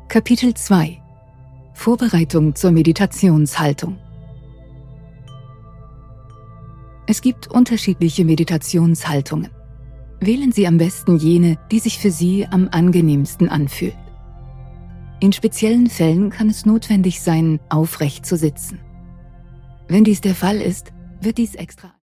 Kapitel 2 – Vorbereitung zur Meditationshaltung. Es gibt unterschiedliche Meditationshaltungen. Wählen Sie am besten jene, die sich für Sie am angenehmsten anfühlt. In speziellen Fällen kann es notwendig sein, aufrecht zu sitzen. Wenn dies der Fall ist, wird dies extra